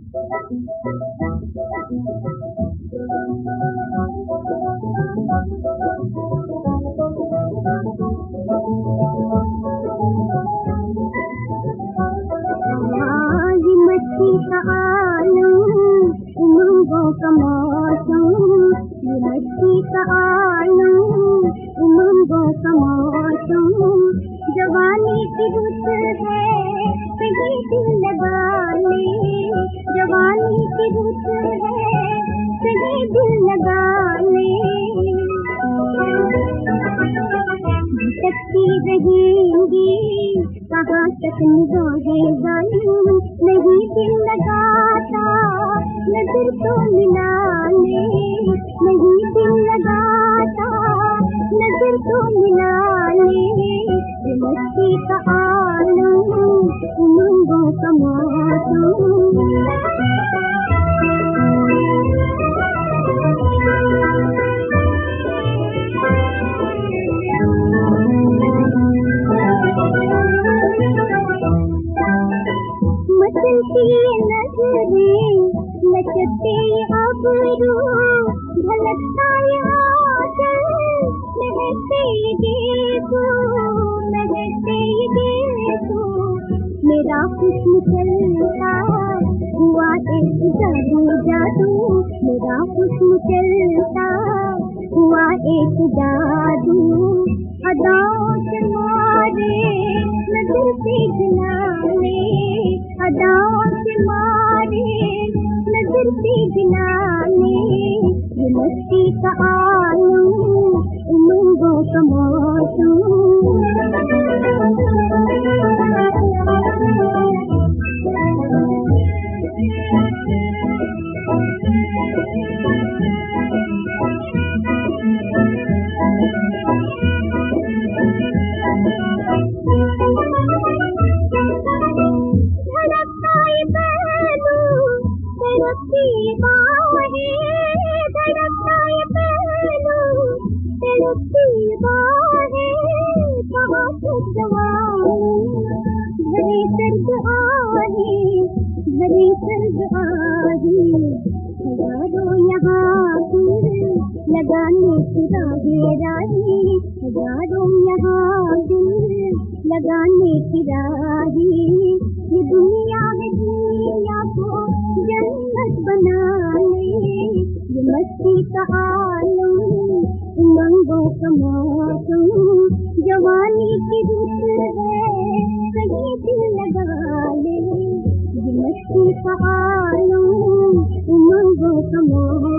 मस्ती का आलम उमंगों का मौसम, ये मस्ती का आलम उमंगों का मौसम, जवानी की रुत है कहीं दिल लगा ले, जवानी की रुत है कहीं दिल लगा ले, भटकती रहेंगी कहाँ तक निगाहें जालिम, नहीं दिल लगाता नजर तो मिला ले, नहीं दिल लगाता नजर तो मिला ले, ये मस्ती का आलम उमंगों का मौसम। मचलती नजरें नचते अबरू, झलकता आंचल महकते देखो, महकते देखो, मेरा हुस्न चलता हुआ एक जादू जादू, मेरा हुस्न चलता हुआ एक जादू, अदाओं से मारे नजर से गिला ले, अदाओं से मारे नजर से गिला ले, ये मस्ती का आलम उमंगों का मौसम। भरी सर्द आही हजारों यहाँ दिल लगाने की राहें राही, हजारों यहाँ दिल लगाने की राही, ये दुनिया में दुनिया को जन्नत बना ले, ये मस्ती का आलम उमंगों का मौसम, जवानी की रुत है कहीं दिल लगा ले, ये मस्ती का आलम उमंगों का मौसम।